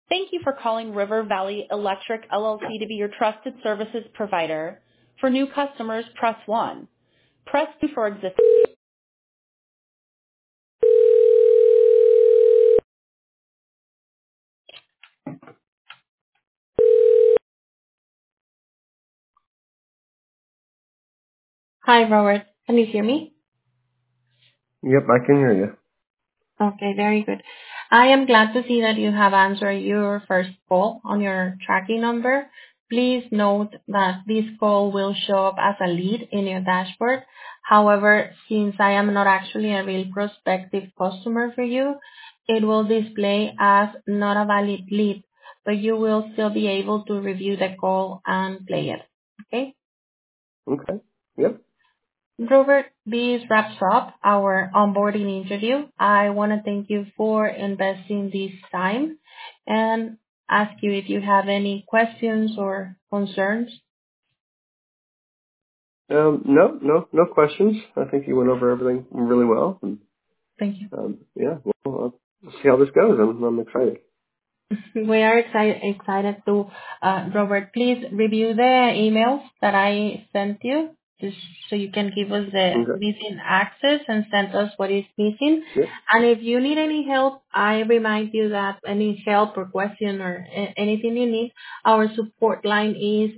Thank you for calling River Valley Electric LLC to be your trusted services provider. For new customers, press 1. Press 2 for existing. Hi, Robert. Can you hear me? Yep, I can hear you. Okay, very good. I am glad to see that you have answered your first call on your tracking number. Please note that this call will show up as a lead in your dashboard. However, since I am not actually a real prospective customer for you, it will display as not a valid lead, but you will still be able to review the call and play it. Okay? Okay. Yep. Robert, this wraps up our onboarding interview. I want to thank you for investing this time and ask you if you have any questions or concerns. No questions. I think you went over everything really well. And, Thank you. yeah, well, I'll see how this goes. I'm excited. We are excited to, Robert, please review the emails that I sent you just so you can give us the Okay. missing access and send us what is missing. Yep. And if you need any help, I remind you that any help or question or anything you need, our support line is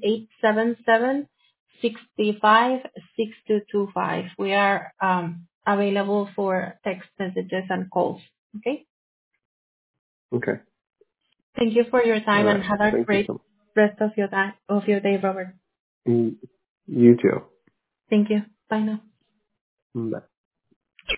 877-65-6225. We are available for text messages and calls. Okay? Okay. Thank you for your All time and right. have a Thank you great so rest of your day, Robert. much. You too. Thank you. Bye now. Bye.